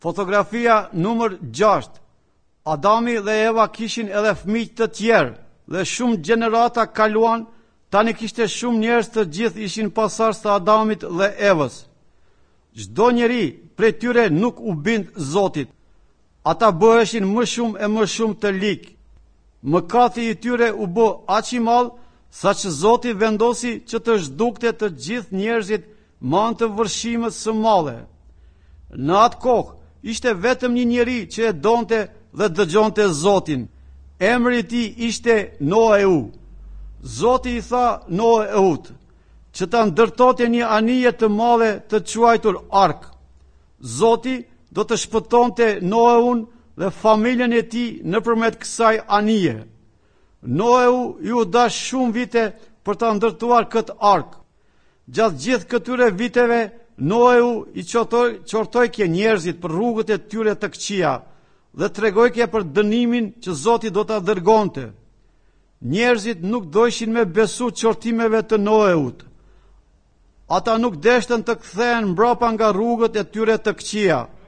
Fotografia numër 6. Adami dhe Eva kishin edhe fëmijë të tjerë dhe shumë gjenerata kaluan, tani kishte shumë njerëz, të gjithë ishin pasardhës të Adamit dhe Evës. Çdo njeri prej tyre nuk u bind Zotit. Ata bëheshin më shumë e më shumë të lig. Mëkati i tyre u bë aq i madh saqë Zoti vendosi që të zhdukte të gjithë njerëzit me anë të vërshimës së madhe. Në atë kohë ishte vetëm një njeri që e donte dhe dëgjonte Zotin. Emri i tij ishte Noeu. Zoti i tha Noeut që ta ndërtonte një anije të madhe të quajtur ark. Zoti do të shpëtonte Noeun dhe familjen e tij nëpërmjet kësaj anije. Noeu ju dash shumë vite për ta ndërtuar këtë ark. Gjatë gjithë këtyre viteve, Noeu i qortojke njerëzit për rrugët e tyre të këqija dhe tregojke për dënimin që Zoti do ta dërgonte. Njerëzit nuk dojshin me besu qortimeve të Noeut. Ata nuk deshtën të kthehen mbrapa nga rrugët e tyre të këqija.